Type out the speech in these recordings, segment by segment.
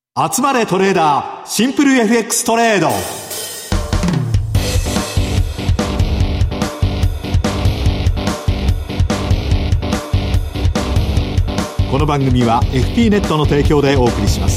集まれトレーダーシンプル FX トレード。この番組は FP ネットの提供でお送りします。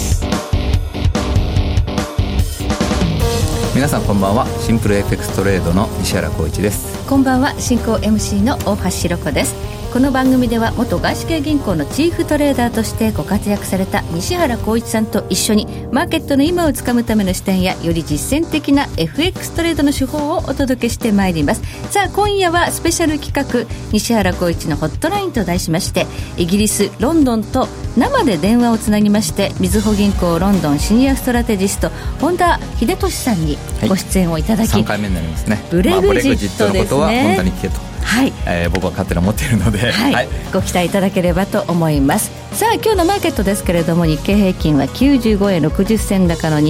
皆さんこんばんは。シンプル FX トレードの西原浩一です。 こんばんは。進行 MC の大橋ひろ子です。この番組では元外資系銀行のチーフトレーダーとしてご活躍された西原浩一さんと一緒にマーケットの今をつかむための視点やより実践的な FX トレードの手法をお届けしてまいります。さあ今夜はスペシャル企画西原浩一のホットラインと題しまして、イギリスロンドンと生で電話をつなぎまして、みずほ銀行ロンドンシニアストラテジスト本田秀俊さんにご出演をいただき、 3回目になりますね。 ブレグジットですね。 ブレグジットのことは本田に聞けと、 はい、 僕は勝手に思っているので、 はいはい、ご期待いただければと思います。さあ今日のマーケットですけれども、日経平均は95円60銭高の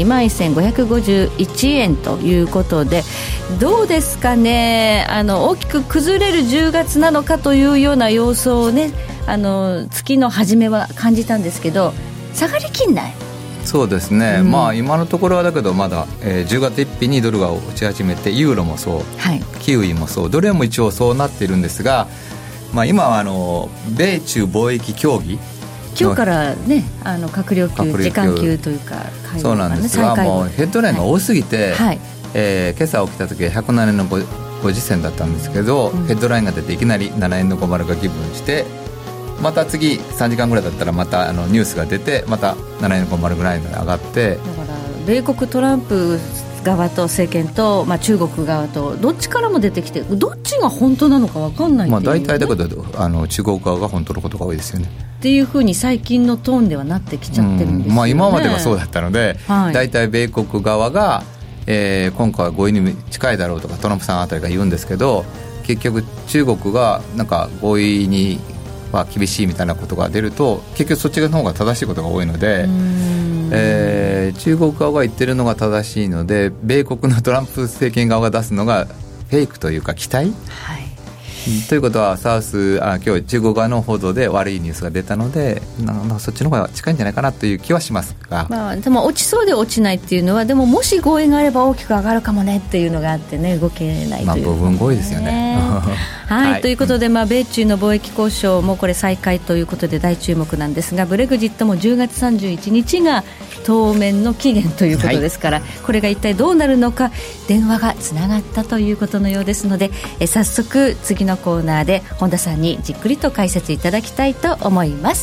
21,551 円ということで、どうですかね。大きく崩れる10月なのかというような様子をね、月の初めは感じたんですけど、下がりきんない。 そうですね、今のところはだけどまだ、10月1日にドルが落ち始めて、ユーロもそう、はい、キウイもそう、どれも一応そうなっているんですが、今は米中貿易協議、 今日からね、閣僚級時間級というか、 そうなんですが、もうヘッドラインが多すぎて、はい、今朝起きた時は107円の50銭だったんですけど、ヘッドラインが出ていきなり7円の50がギブして、また次3時間ぐらいだったらまたニュースが出て、また7円の50ぐらいまで上がって、だから米国トランプ側と政権と、中国側とどっちからも出てきて、どっちが本当なのか分かんないっていう、ね、 大体だけど中国側が本当のことが多いですよねっていうふうに最近のトーンではなってきちゃってるんですよね。 今まではそうだったので、はい、大体米国側が、今回は合意に近いだろうとかトランプさんあたりが言うんですけど、結局中国がなんか合意に厳しいみたいなことが出ると、結局そっちの方が正しいことが多いので、中国側が言ってるのが正しいので、米国のトランプ政権側が出すのがフェイクというか期待、はい、ということは今日中国側の報道で悪いニュースが出たので、そっちの方が近いんじゃないかなという気はしますが、 でも落ちそうで落ちないっていうのは、でももし合意があれば大きく上がるかもねっていうのがあってね、動けないという、 部分合意ですよねはい、 はい、 ということで、米中の貿易交渉もこれ再開ということで大注目なんですが、ブレグジットも10月31日が当面の期限ということですから、はい、これが一体どうなるのか、電話がつながったということのようですので、早速次のコーナーで本田さんにじっくりと解説いただきたいと思います。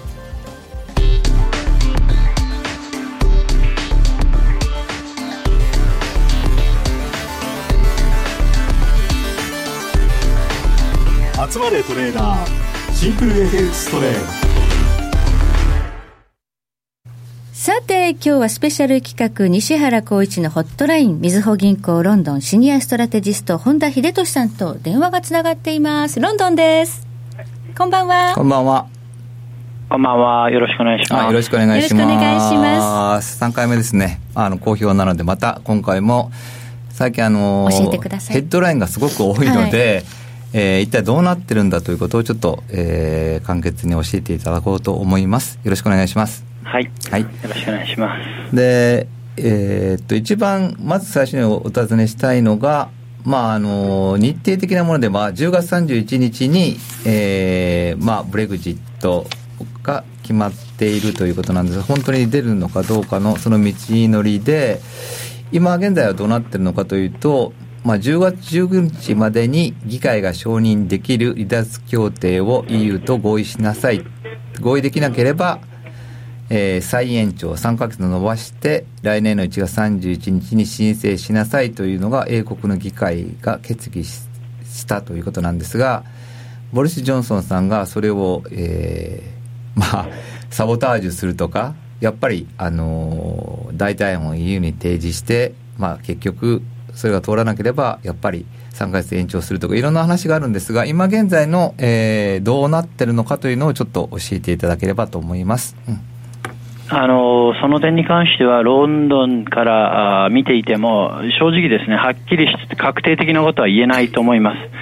集まれトレーダーシンプル FX トレード。 さて今日はスペシャル企画西原浩一のホットライン、みずほ銀行ロンドンシニアストラテジスト本田秀俊さんと電話がつながっています。ロンドンです。こんばんは。 こんばんは。 こんばんは。よろしくお願いします。 よろしくお願いします。 よろしくお願いします。 3回目ですね。好評なので、また今回も最近教えてください。 ヘッドラインがすごく多いので、一体どうなってるんだということをちょっと、簡潔に教えていただこうと思います。よろしくお願いします。 はい、はい、よろしくお願いします。 で、一番まず最初にお尋ねしたいのが、日程的なもので、10月31日に、ブレグジットが決まっているということなんですが、本当に出るのかどうかのその道のりで、今現在はどうなっているのかというと、10月19日までに議会が承認できる離脱協定を EU と合意しなさい。合意できなければ、再延長3ヶ月延ばして来年の1月31日に申請しなさいというのが英国の議会が決議したということなんですが、ボリス・ジョンソンさんがそれを、サボタージュするとか、やっぱり、代替案を EU に提示して、結局それが通らなければやっぱり3ヶ月延長するとか、いろんな話があるんですが、今現在の、どうなってるのかというのをちょっと教えていただければと思います。 その点に関してはロンドンから見ていても正直ですね、はっきりして確定的なことは言えないと思います。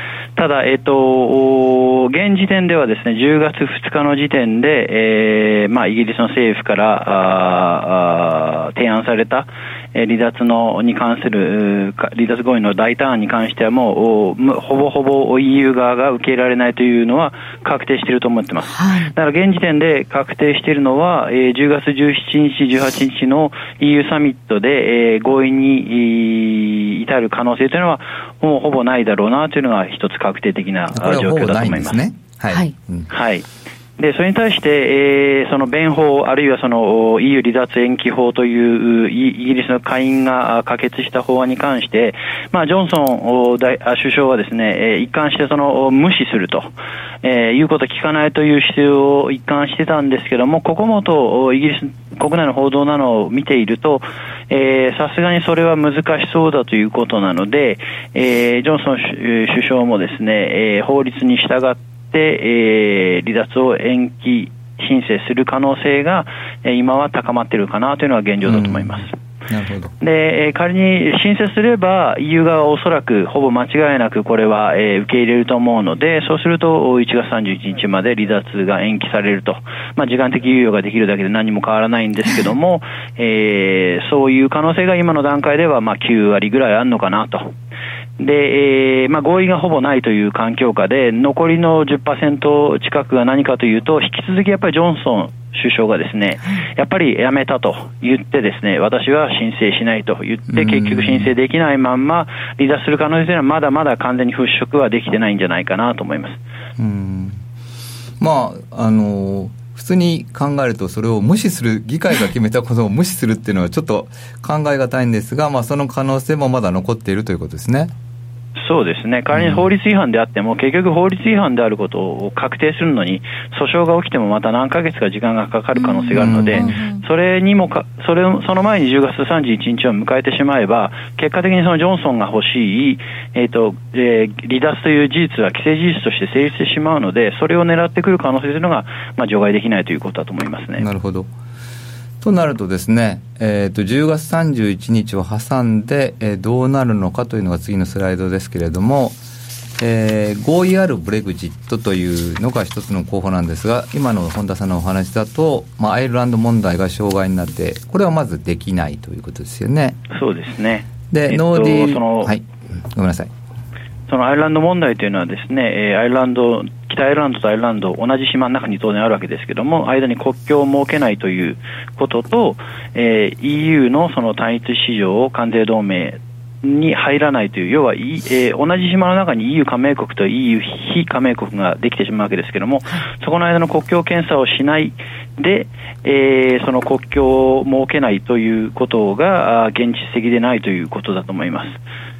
ただ、現時点ではですね、10月2日の時点で、イギリスの政府から提案された離脱に関する離脱合意の大胆案に関してはもうほぼほぼ EU 側が受け入れられないというのは確定していると思っています。はい、だから現時点で確定しているのは、10月17日、18日の EU サミットで、合意に至る可能性というのはもうほぼないだろうなというのが一つ確定的な状況だと思います。 ね、はい、 はい。でそれに対して、その弁法あるいはその EU 離脱延期法というイギリスの下院が可決した法案に関して、ジョンソン首相はですね、一貫してその無視すると、いうことを聞かないという姿勢を一貫してたんですけども、ここもとイギリス国内の報道などを見ていると、さすがにそれは難しそうだということなので、ジョンソン首相もですね、法律に従って離脱を延期申請する可能性が今は高まっているかなというのが現状だと思います。 なるほど。 で、仮に申請すれば EU 側はおそらくほぼ間違いなくこれは受け入れると思うので、そうすると1月31日まで離脱が延期されると、時間的猶予ができるだけで何も変わらないんですけども、そういう可能性が今の段階では9割ぐらいあるのかなと。で、合意がほぼないという環境下で残りの 10% 近くが何かというと、引き続きやっぱりジョンソン首相がですね、やっぱりやめたと言ってですね、私は申請しないと言って結局申請できないまんま離脱する可能性というのはまだまだ完全に払拭はできてないんじゃないかなと思います。 普通に考えるとそれを無視する、議会が決めたことを無視するっていうのはちょっと考えがたいんですが、その可能性もまだ残っているということですね。 そうですね。仮に法律違反であっても、結局法律違反であることを確定するのに訴訟が起きてもまた何ヶ月か時間がかかる可能性があるので、その前に10月31日を迎えてしまえば、結果的にそのジョンソンが欲しい、離脱という事実は既成事実として成立してしまうので、それを狙ってくる可能性というのが、除外できないということだと思いますね。 なるほど。となるとですね、10月31日を挟んで、どうなるのかというのが次のスライドですけれども、合意あるブレグジットというのが一つの候補なんですが、今の本田さんのお話だと、アイルランド問題が障害になって、これはまずできないということですよね。 そうですね。 で、ノーディール、はい、ごめんなさい。 そのアイルランド問題というのはですね、北アイルランドとアイルランド同じ島の中に当然あるわけですけども、間に国境を設けないということと、EU のその単一市場を関税同盟に入らないという、要は、同じ島の中に EU 加盟国と EU 非加盟国ができてしまうわけですけども、そこの間の国境検査をしないで、その国境を設けないということが現実的でないということだと思います。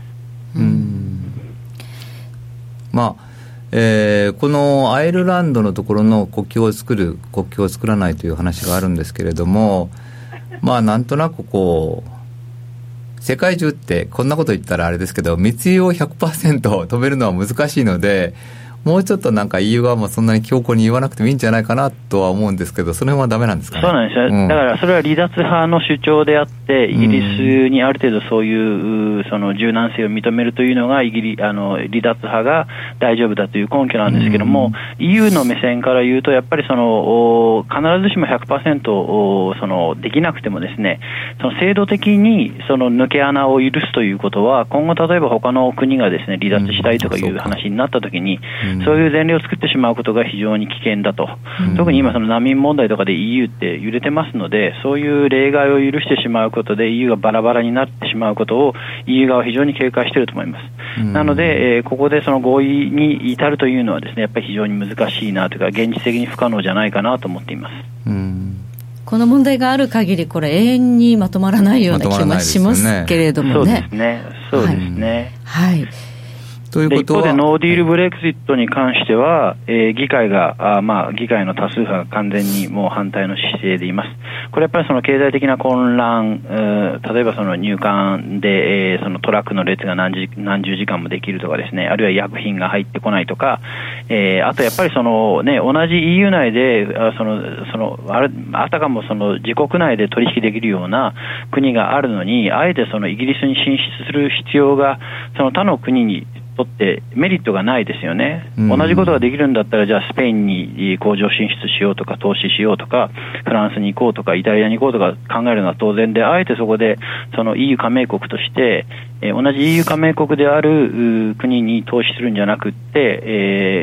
このアイルランドのところの国境を作る、国境を作らないという話があるんですけれども、なんとなく世界中ってこんなこと言ったらあれですけど、密輸を 100% 止めるのは難しいので、もうちょっとEU 側もそんなに強硬に言わなくてもいいんじゃないかなとは思うんですけど、その辺はダメなんですかね。 そうなんですよ、だからそれは離脱派の主張であって、イギリスにある程度そういうその柔軟性を認めるというのが離脱派が大丈夫だという根拠なんですけども、EU の目線から言うと、やっぱり必ずしも 100% できなくてもですね、その制度的にその抜け穴を許すということは、今後例えば他の国がですね離脱したいとかいう話になったときに、そういう前例を作ってしまうことが非常に危険だと、特に今その難民問題とかで EU って揺れてますので、そういう例外を許してしまうことで EU がバラバラになってしまうことを EU 側は非常に警戒していると思います。なので、ここでその合意に至るというのはですね、やっぱり非常に難しいなというか、現実的に不可能じゃないかなと思っています。 この問題がある限りこれ永遠にまとまらないような気もしますけれどもね。 そうですね。 はい。 ということは、 一方でノーディールブレクジットに関しては、議会の多数派が完全にもう反対の姿勢でいます。これやっぱりその経済的な混乱、例えばその入管で、そのトラックの列が何十時間もできるとかですね、あるいは薬品が入ってこないとか、あとやっぱりそのね、同じ EU 内であたかもその自国内で取引できるような国があるのに、あえてそのイギリスに進出する必要がその他の国にとってメリットがないですよね、 うん、 同じことができるんだったら、じゃあスペインに工場進出しようとか投資しようとかフランスに行こうとかイタリアに行こうとか考えるのは当然で、あえてそこでその EU 加盟国として同じ EU 加盟国である国に投資するんじゃなくって、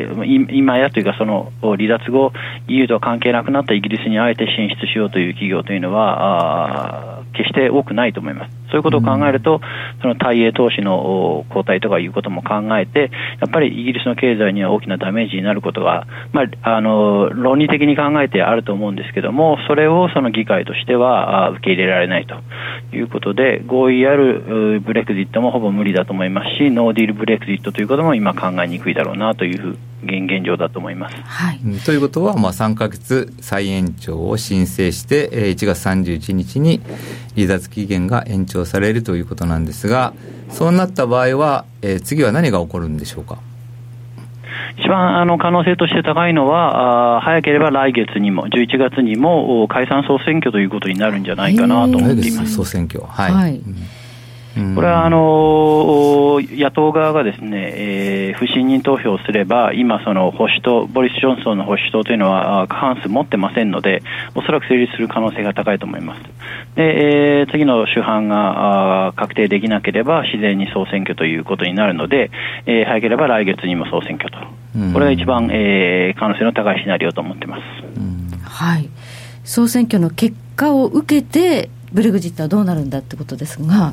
今やというかその離脱後 EU とは関係なくなったイギリスにあえて進出しようという企業というのは決して多くないと思います。そういうことを考えると、その対英投資の後退とかいうことも考えて、やっぱりイギリスの経済には大きなダメージになることが、論理的に考えてあると思うんですけども、それをその議会としては受け入れられないということで、合意あるブレクジットもほぼ無理だと思いますし、ノーディールブレクジットということも今考えにくいだろうなという現状だと思います。 はい、 ということは、3ヶ月再延長を申請して1月31日に離脱期限が延長されるということなんですが、そうなった場合は、次は何が起こるんでしょうか。 一番可能性として高いのは、早ければ来月にも11月にも解散総選挙ということになるんじゃないかなと思っています。 総選挙、はい、 はい、 これは野党側がですね、不信任投票すれば今その保守党、ボリス・ジョンソンの保守党というのは過半数持ってませんので、おそらく成立する可能性が高いと思います。で、次の主犯が確定できなければ自然に総選挙ということになるので、早ければ来月にも総選挙と、これが一番、可能性の高いシナリオと思っています。 はい、総選挙の結果を受けてブレグジットはどうなるんだってことですが、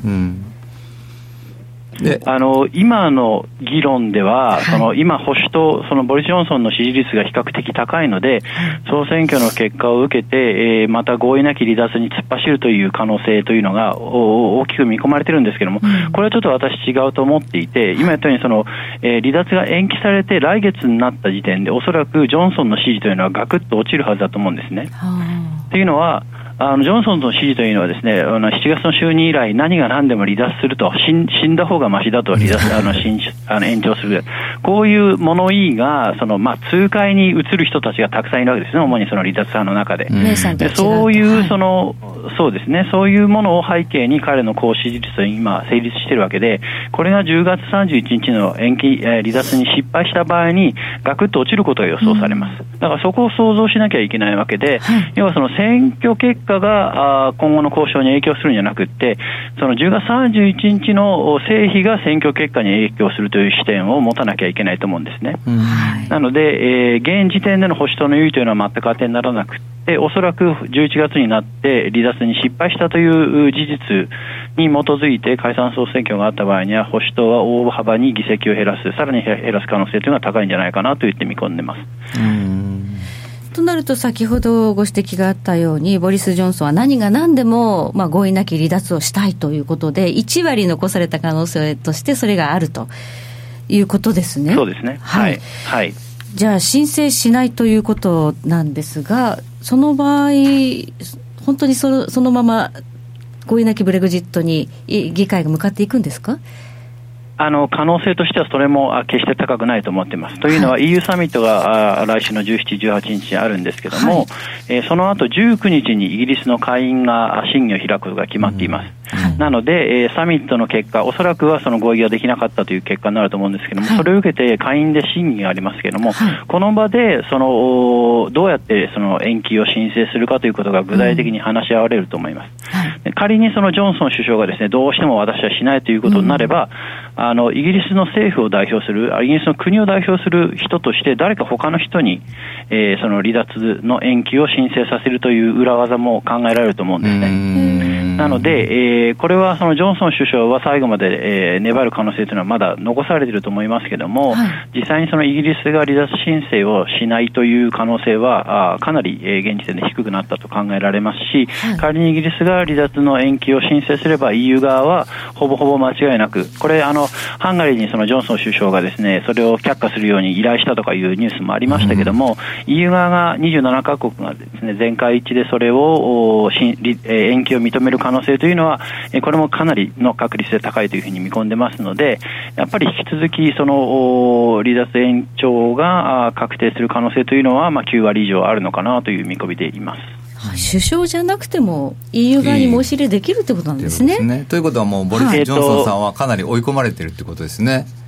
で今の議論では、その今保守党、そのボリス・ジョンソンの支持率が比較的高いので、総選挙の結果を受けて、また合意なき離脱に突っ走るという可能性というのが大きく見込まれているんですけれども、これはちょっと私違うと思っていて、今言ったようにその、離脱が延期されて来月になった時点でおそらくジョンソンの支持というのはガクッと落ちるはずだと思うんですね。というのはジョンソンの支持というのはですね、7月の就任以来何が何でも離脱すると、死んだ方がマシだと離脱延長する、こういう物言いが痛快に移る人たちがたくさんいるわけですね、主にその離脱派の中で。でそういうそうですね、そういうものを背景に彼の高支持率が今成立しているわけで、これが10月31日の延期、離脱に失敗した場合にガクッと落ちることが予想されます。だからそこを想像しなきゃいけないわけで、要はその選挙結果が今後の交渉に影響するんじゃなくって、その10月31日の成否が選挙結果に影響するという視点を持たなきゃいけないと思うんですね。なので、現時点での保守党の優位というのは全く当てにならなくて、おそらく11月になって離脱に失敗したという事実に基づいて解散総選挙があった場合には、保守党は大幅に議席を減らす、さらに減らす可能性というのが高いんじゃないかなと言って見込んでます。 となると、先ほどご指摘があったようにボリス・ジョンソンは何が何でも、合意なき離脱をしたいということで、1割残された可能性としてそれがあるということですね。 そうですね、はい、はい、 じゃあ申請しないということなんですが、その場合本当にそのまま合意なきブレグジットに議会が向かっていくんですか。 可能性としてはそれも決して高くないと思っています。というのは EU サミットが来週の17、18日にあるんですけども、その後19日にイギリスの下院が審議を開くことが決まっています。なので、サミットの結果、おそらくはその合意ができなかったという結果になると思うんですけども、それを受けて下院で審議がありますけども、この場でどうやってその延期を申請するかということが具体的に話し合われると思います。仮にそのジョンソン首相がですね、どうしても私はしないということになれば、イギリスの政府を代表する、イギリスの国を代表する人として誰か他の人に、その離脱の延期を申請させるという裏技も考えられると思うんですね。なので、これはそのジョンソン首相は最後まで、粘る可能性というのはまだ残されていると思いますけども、実際にそのイギリスが離脱申請をしないという可能性はかなり、現時点で低くなったと考えられますし、仮にイギリスが離脱の延期を申請すれば EU 側はほぼほぼ間違いなく、これハンガリーにそのジョンソン首相がですね、それを却下するように依頼したとかいうニュースもありましたけども、EU 側が27カ国がですね、全会一致でそれを延期を認める可能性というのは、これもかなりの確率で高いというふうに見込んでますので、やっぱり引き続きその離脱延長が確定する可能性というのは9割以上あるのかなという見込みでいます。 首相じゃなくても EU 側に申し入れできるということなんですね。 ということはもうボリス・ジョンソンさんはかなり追い込まれているということですね。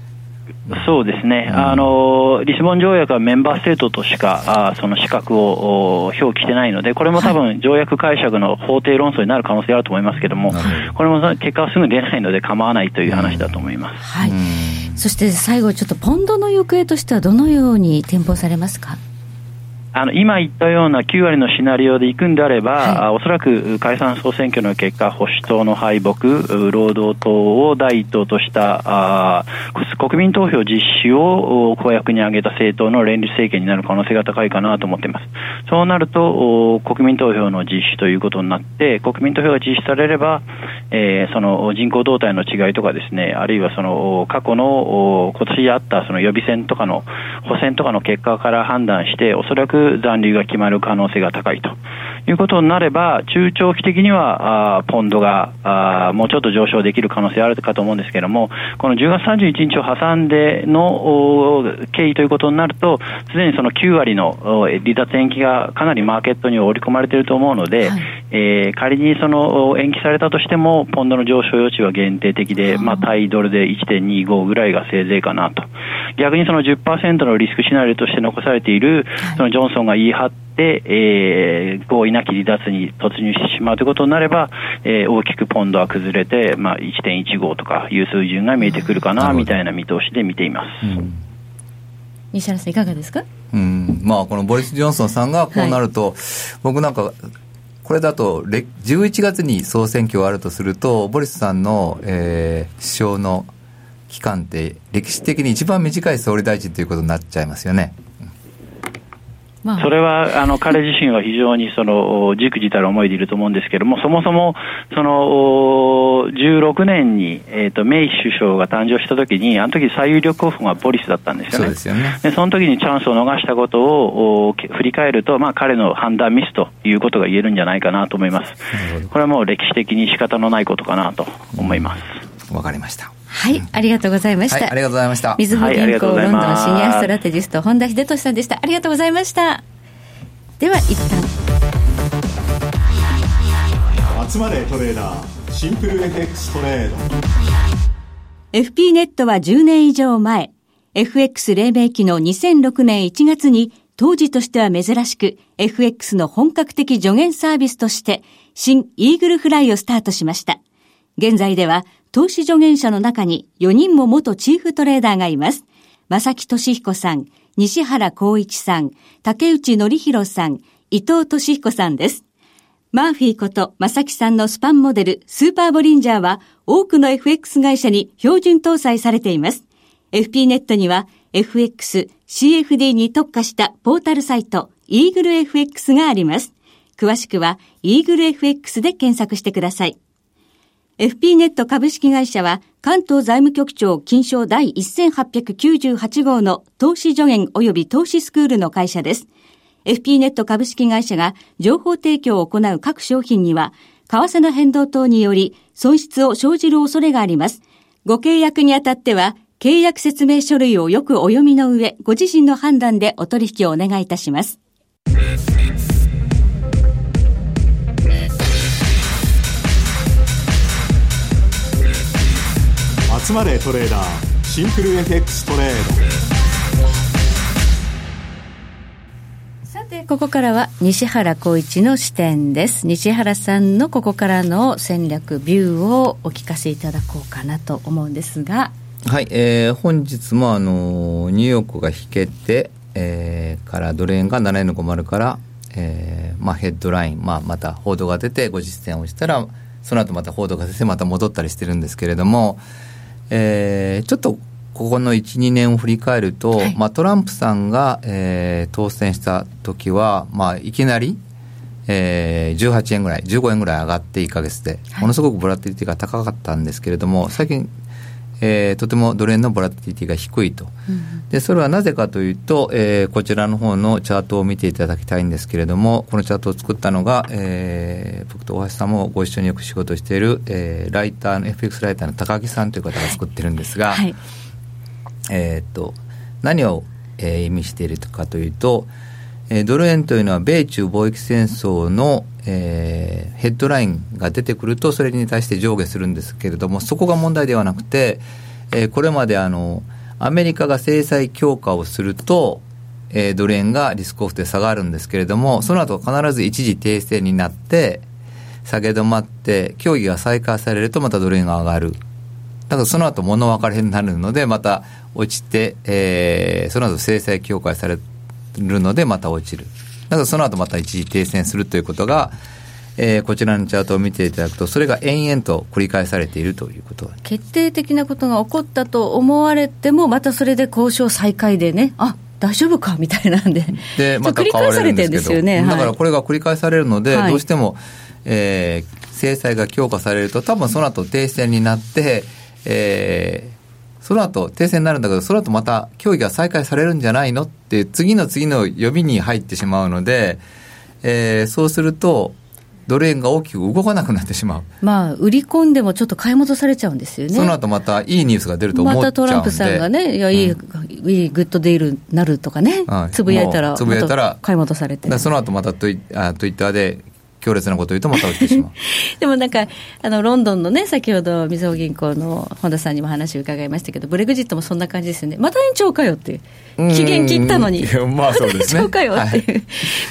そうですね、リスボン条約はメンバーステートとしかその資格を表記してないので、これも多分条約解釈の法廷論争になる可能性があると思いますけども、これも結果はすぐ出ないので構わないという話だと思います。 はい。そして最後ちょっとポンドの行方としてはどのように展望されますか？ 今言ったような9割のシナリオで行くんであれば、はい、おそらく解散総選挙の結果、保守党の敗北、労働党を第一党とした国民投票実施を公約に挙げた政党の連立政権になる可能性が高いかなと思っています。そうなると国民投票の実施ということになって、国民投票が実施されれば、その人口動態の違いとかですね、あるいはその過去の今年あったその予備選とかの補選とかの結果から判断して、おそらく残留が決まる可能性が高いということになれば、中長期的にはポンドがもうちょっと上昇できる可能性あるかと思うんですけれども、この10月31日を挟んでの経緯ということになると、すでにその9割の離脱延期がかなりマーケットに織り込まれていると思うので、はい、仮にその延期されたとしてもポンドの上昇余地は限定的で、対ドルで 1.25 ぐらいがせいぜいかなと。逆にその 10% のリスクシナリオとして残されているそのジョンソンが言い張って合意なき離脱に突入してしまうということになれば、大きくポンドは崩れて、1.15 とかいう水準が見えてくるかなみたいな見通しで見ています。 西原さんいかがですか？ このボリス・ジョンソンさんがこうなると、はい、僕なんかこれだと11月に総選挙があるとすると、ボリスさんの、首相の期間って歴史的に一番短い総理大臣ということになっちゃいますよね。 それは彼自身は非常にその忸怩たる思いでいると思うんですけれども、そもそもその16年にメイ首相が誕生した時に、あの時最有力候補がボリスだったんですよね。 そうですよね。 でその時にチャンスを逃したことを振り返ると、彼の判断ミスということが言えるんじゃないかなと思います。これはもう歴史的に仕方のないことかなと思います。 わかりました。 はい、ありがとうございました。 はい、ありがとうございました。 みずほ銀行ロンドンシニアストラテジスト本田秀俊さんでした。ありがとうございました。では一旦集まれトレーダーシンプル FX トレード。 FP ネットは10年以上前、 FX 黎明期の2006年1月に当時としては珍しく FX の本格的助言サービスとして新イーグルフライをスタートしました。現在では投資助言者の中に4人も元チーフトレーダーがいます。正木俊彦さん、西原光一さん、竹内則弘さん、伊藤俊彦さんです。マーフィーこと正木さんのスパンモデルスーパーボリンジャーは多くの FX 会社に標準搭載されています。FP ネットには FX、CFD に特化したポータルサイトイーグル FX があります。詳しくはイーグル FX で検索してください。FP ネット株式会社は関東財務局長金賞第1898号の投資助言及び投資スクールの会社です。FP ネット株式会社が情報提供を行う各商品には為替の変動等により損失を生じる恐れがあります。ご契約にあたっては契約説明書類をよくお読みの上、ご自身の判断でお取引をお願いいたします。 集まれトレーダーシンプル FX トレード。さてここからは西原光一の視点です。西原さんのここからの戦略ビューをお聞かせいただこうかなと思うんですが、 はい、本日もニューヨークが引けて、からドル円が7円の50から、ヘッドライン、また報道が出て50銭をしたらその後また報道が出てまた戻ったりしてるんですけれども、ちょっとここの 1,2 年を振り返ると、はい、トランプさんが、当選した時は、いきなり、18円ぐらい15円ぐらい上がって1ヶ月で、ものすごくボラティリティが高かったんですけれども、最近、とてもドル円のボラティリティが低いと、でそれはなぜかというと、こちらの方のチャートを見ていただきたいんですけれども、このチャートを作ったのが、僕と大橋さんもご一緒によく仕事している、ライターの FX ライターの高木さんという方が作ってるんですが、はい、何を、意味しているかというと、ドル円というのは米中貿易戦争の、ヘッドラインが出てくるとそれに対して上下するんですけれども、そこが問題ではなくて、これまでアアメリカが制裁強化をすると、ドル円がリスクオフで下がるんですけれども、その後必ず一時停戦になって下げ止まって協議が再開されるとまたドル円が上がる。だからその後物別れになるのでまた落ちて、その後制裁強化されるのでまた落ちる。だからその後また一時停戦するということが、こちらのチャートを見ていただくとそれが延々と繰り返されているということ。 決定的なことが起こったと思われてもまたそれで交渉再開でね、あ、大丈夫かみたいなんでまた変われるんですけど、 繰り返されてるんですよね。 だからこれが繰り返されるので、 はい、 どうしても、制裁が強化されると多分その後停戦になって、その後停戦になるんだけどその後また協議が再開されるんじゃないのって次の予備に入ってしまうので、そうするとドル円が大きく動かなくなってしまう。 まあ、売り込んでもちょっと買い戻されちゃうんですよね。 その後またいいニュースが出ると思っちゃうんで、 またトランプさんがね、いや、いいグッドディールになるとかね、つぶやいたら買い戻されて、 その後またツイッターで強烈なことを言うとまた落ちてしまうでもなんかロンドンのね、先ほどみずほ銀行の本田さんにも話を伺いましたけど、ブレグジットもそんな感じですよね。また延長かよっていう、期限切ったのにまあそうですね、 また延長かよっていう、はい、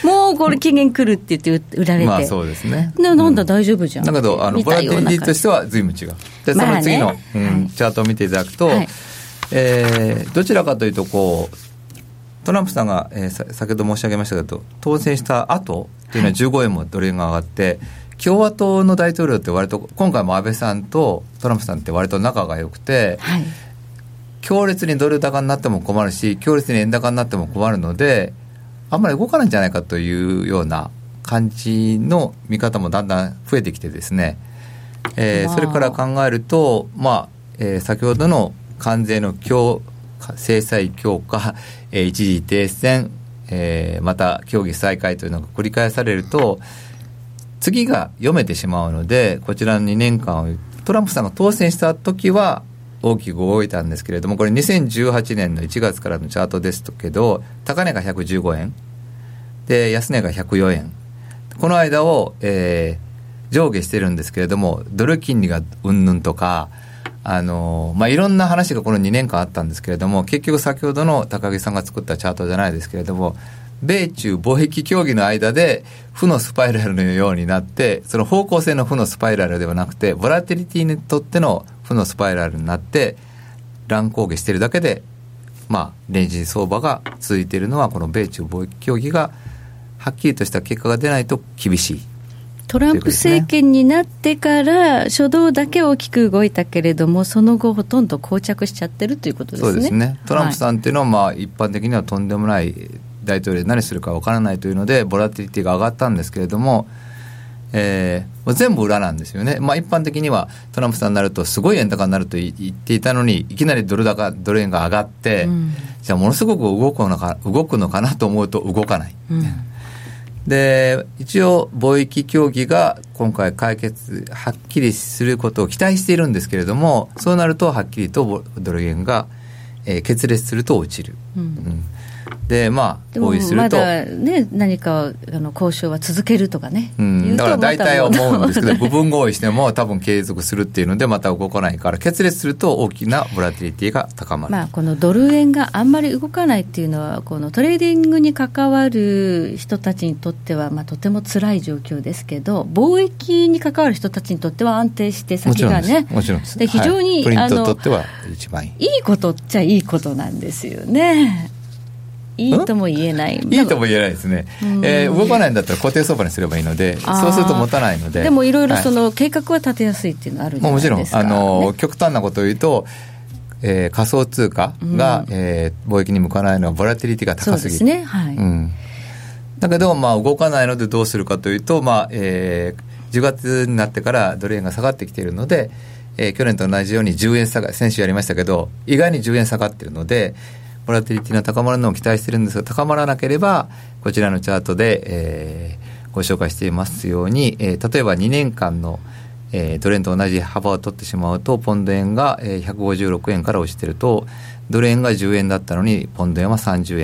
もうこれ期限来るって言って売られて、 まあそうですね、 なんだ大丈夫じゃん、 だけどボラティリティとしては随分違う。でその次の、チャートを見ていただくと、はい、どちらかというとこうトランプさんが、先ほど申し上げましたけど当選した後っていうのは15円もドル円が上がって、共和党の大統領って割と今回も安倍さんとトランプさんって割と仲が良くて、はい、強烈にドル高になっても困るし強烈に円高になっても困るのであんまり動かないんじゃないかというような感じの見方もだんだん増えてきてですね、それから考えると、先ほどの関税の制裁強化、一時停戦、また協議再開というのが繰り返されると次が読めてしまうので、こちらの2年間をトランプさんが当選した時は大きく動いたんですけれども、これ2018年の1月からのチャートですけど、高値が115円で安値が104円、この間を、上下してるんですけれども、ドル金利がうんぬんとかいろんな話がこの2年間あったんですけれども、結局先ほどの高木さんが作ったチャートじゃないですけれども、米中貿易協議の間で負のスパイラルのようになって、その方向性の負のスパイラルではなくてボラティリティにとっての負のスパイラルになって乱高下しているだけで、レンジ相場が続いているのはこの米中貿易協議がはっきりとした結果が出ないと厳しい。 トランプ政権になってから初動だけ大きく動いたけれども、その後ほとんど膠着しちゃってるということですね。 そうですね。トランプさんっていうのは、一般的にはとんでもない大統領で何するか分からないというのでボラティリティが上がったんですけれども、全部裏なんですよね。一般的にはトランプさんになるとすごい円高になると言っていたのに、いきなりドル円が上がって、じゃあものすごく動くのかなと思うと動かない、で一応貿易協議が今回はっきりすることを期待しているんですけれども、そうなるとはっきりとドル円が、決裂すると落ちる、で合意するとまだね、何か交渉は続けるとかね、 だから大体思うんですけど部分合意しても多分継続するっていうのでまた動かないから、決裂すると大きなボラティリティが高まる。 このドル円があんまり動かないっていうのは、このトレーディングに関わる人たちにとっては、とても辛い状況ですけど、貿易に関わる人たちにとっては安定して先がね、 もちろんです。 で非常に、 プリントにとっては一番いいことっちゃいいことなんですよね。いいとも言えない、 いいとも言えないですね、動かないんだったら固定相場にすればいいので、そうすると持たないので。 でもいろいろその計画は立てやすいっていうのはあるじゃないですか、 もちろん極端なことを言うと、仮想通貨が、貿易に向かないのはボラティリティが高すぎる。 そうですね、はい、 だけど、動かないのでどうするかというと、10月になってからドル円が下がってきているので、去年と同じように10円下が、先週やりましたけど意外に10円下がっているのでボラティリティの高まるのを期待しているんですが、高まらなければこちらのチャートで、ご紹介していますように、例えば2年間の、ドル円と同じ幅を取ってしまうと、ポンド円が、156円から落ちてると、ドル円が10円だったのにポンド円は30円、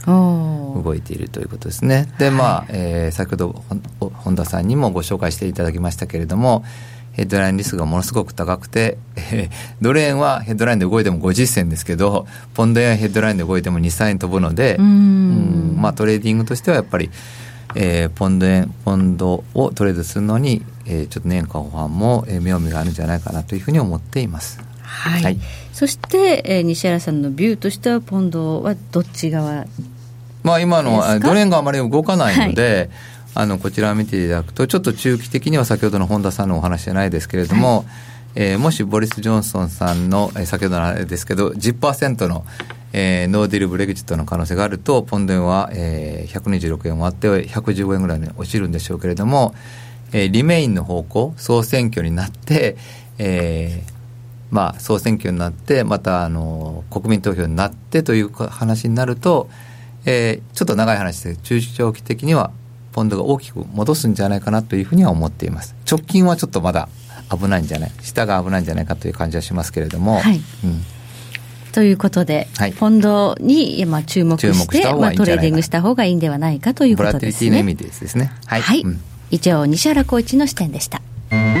動いているということですね。で、先ほど本田さんにもご紹介していただきましたけれども、ヘッドラインリスクがものすごく高くて、ドル円はヘッドラインで動いても50銭ですけど、ポンド円はヘッドラインで動いても2、3円飛ぶので、トレーディングとしてはやっぱり、ポンドをトレードするのに、ちょっと年間後半も妙味があるんじゃないかなというふうに思っています。 はいはい、そして、西原さんのビューとしてはポンドはどっち側ですか？ 今のドル円があまり動かないので、こちらを見ていただくとちょっと中期的には先ほどの本田さんのお話じゃないですけれども、もしボリス・ジョンソンさんの、先ほどのあれですけど 10% の、ノーディルブレグジットの可能性があるとポンド円は、126円割って115円ぐらいに落ちるんでしょうけれども、リメインの方向総選挙になって、総選挙になってまた国民投票になってという話になると、ちょっと長い話で中長期的にはポンドが大きく戻すんじゃないかなというふうには思っています。直近はちょっとまだ危ないんじゃない下が危ないんじゃないかという感じはしますけれども、 ということで、ポンドに注目してトレーディングした方がいいんではないかということですね。 ボラティリティの意味ですね。 以上西原浩一の視点でした。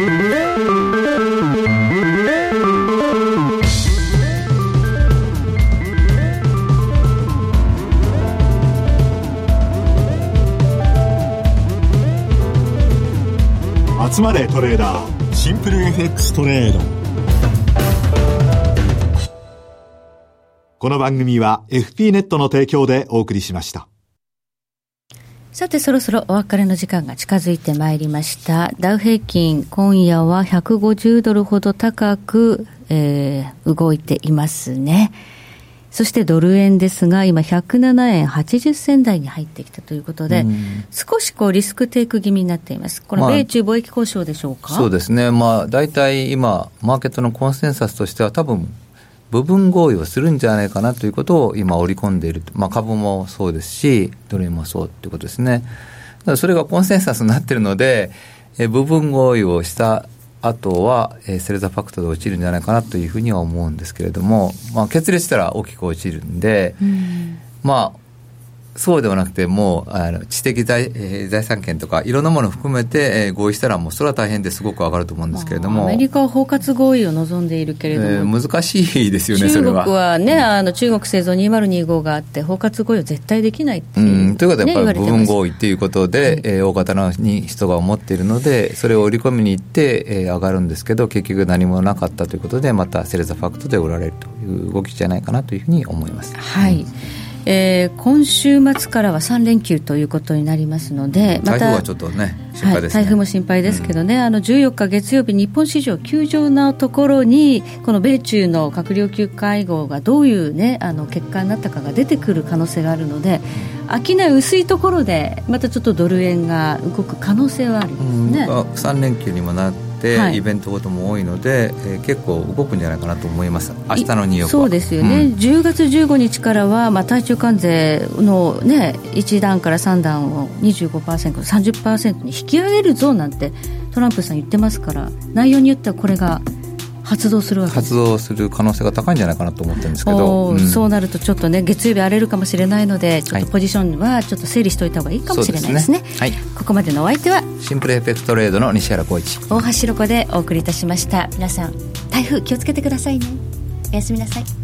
集まれトレーダーシンプル FX トレード。この番組は FP ネットの提供でお送りしました。 さてそろそろお別れの時間が近づいてまいりました。ダウ平均今夜は150ドルほど高く、動いていますね。そしてドル円ですが今107円80銭台に入ってきたということで、少しリスクテイク気味になっています。これ米中貿易交渉でしょうか？ そうですね。大体今マーケットのコンセンサスとしては多分部分合意をするんじゃないかなということを今織り込んでいる、株もそうですしドル円もそうということですね。だからそれがコンセンサスになっているので、部分合意をしたあとは、セルザファクトで落ちるんじゃないかなというふうには思うんですけれども、決裂したら大きく落ちるんで、そうではなくてもう知的財産権とかいろんなものを含めて、合意したらもうそれは大変ですごく上がると思うんですけれども、 アメリカは包括合意を望んでいるけれども、 難しいですよね。それは中国はね、中国製造2025があって包括合意を絶対できないっていう、 ということはやっぱり部分合意ということで、大方の人が思っているのでそれを織り込みに行って、上がるんですけど結局何もなかったということでまたセルザファクトで売られるという動きじゃないかなというふうに思います。 今週末からは3連休ということになりますので、また台風はちょっとね心配ですね。 台風も心配ですけどね、14日月曜日日本市場休場なところにこの米中の閣僚級会合がどういう結果になったかが出てくる可能性があるので、商い薄いところでまたちょっとドル円が動く可能性はありますね。 3連休にもなってイベントことも多いので、結構動くんじゃないかなと思います。明日のニューヨークはそうですよね、10月15日からは、対中関税の、1段から3段を 25%、30% に引き上げるぞなんてトランプさん言ってますから、内容によってはこれが発動するわけです。 発動する可能性が高いんじゃないかなと思ってるんですけど、 そうなるとちょっと月曜日荒れるかもしれないので、ちょっとポジションはちょっと整理しておいた方がいいかもしれないですね。ここまでのお相手はシンプル FX トレードの西原浩一、 大橋ロコでお送りいたしました。皆さん台風気をつけてくださいね。おやすみなさい。